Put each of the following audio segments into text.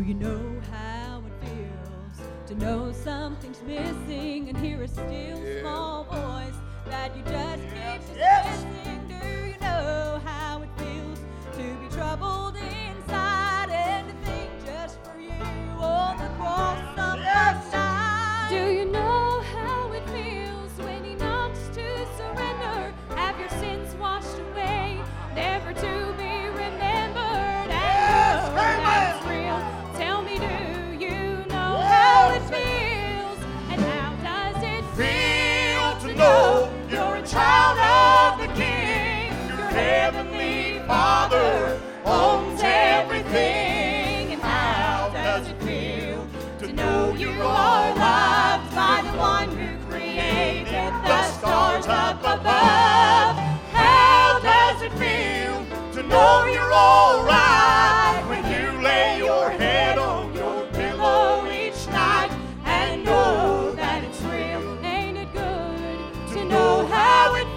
you know how it feels to know something's missing and hear a still small voice that you just keep dismissing? Do you know how it feels to be troubled inside and to think just for you on the cross of night? Do you know how it feels when he knocks to surrender? Have your sins washed away, never to be remembered? And know that's real. Tell me, do you know how it feels? And how does it feel to know you're a child of the King? Your heavenly Father owns everything. And how does it feel to know you are loved by the one who created the stars up above? How does it feel to know you're all right when you lay your head on your pillow each night and know that it's real? Ain't it good to know how it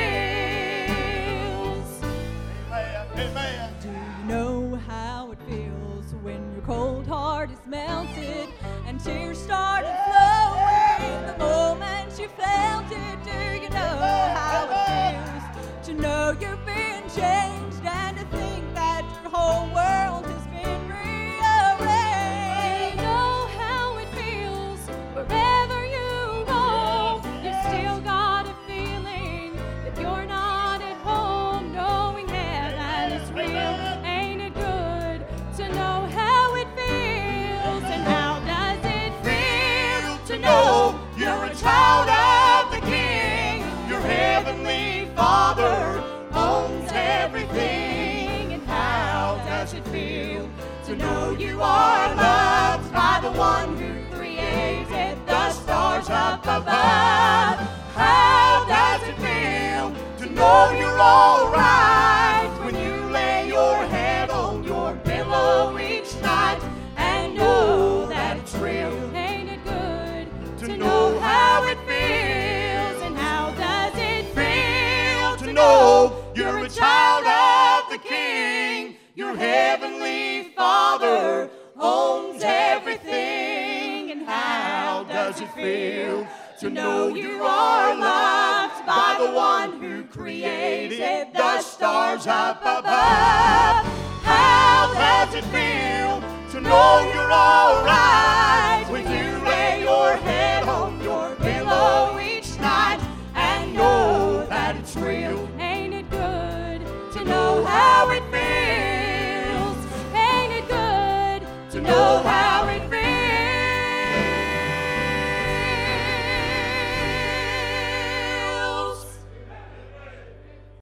feels? Amen. Amen. Do you know how it feels when your cold heart is melted and tears started flowing the moment you felt it? Do you know how it feels to know you've been changed and to think that your whole world has been rearranged? Do you know how it feels wherever you roam? You still got a feeling that you're not at home, knowing heaven is real. Ain't it good to know how it feels? And how does it feel to know you're a child of the King? Your heavenly Father owns everything. And how does it feel to know you are loved by the one who created the stars up above? How does it feel to know you're all right when you lay your head on your pillow each night and know that it's real? Ain't it good to know how it feels? And how does it feel to know you're a child of the King? Your heavenly Father owns everything. And how does it feel to know you are loved by the one who created the stars up above? How does it feel to know you're all right when you lay your head on your pillow each night and know that it's real? Ain't it good to know how it feels? Ain't it good to know how